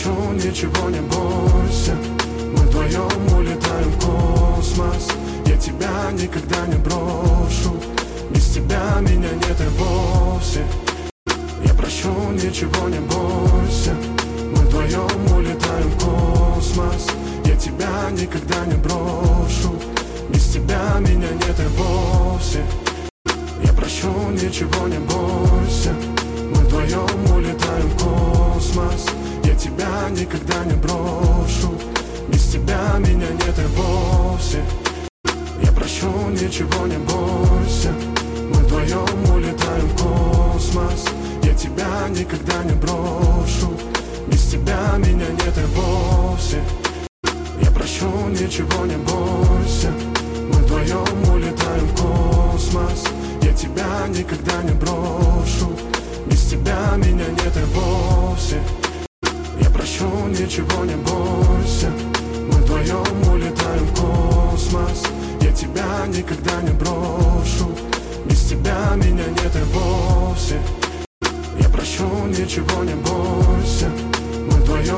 прошу, ничего не бойся. Мы вдвоем улетаем в космос. Я тебя никогда не брошу. Без тебя меня нет и вовсе. Я прошу, ничего не бойся. Мы вдвоем улетаем в космос. Я тебя никогда не брошу. Без тебя меня нет и вовсе. Я прошу, ничего не бойся. Мы вдвоем улетаем в космос. Я тебя никогда не брошу. Без тебя меня нет и вовсе. Я прошу, ничего не бойся. Мы вдвоем улетаем в космос. Я тебя никогда не брошу. Без тебя меня нет и вовсе. Я прошу, ничего не бойся. Мы вдвоем улетаем в космос. Я тебя никогда не брошу. Без тебя меня нет и вовсе. Я прошу, ничего не бойся. Мы вдвоем улетаем в космос. Я тебя никогда не брошу. Без тебя меня нет и вовсе. Я прошу, ничего не бойся. Мы вдвоем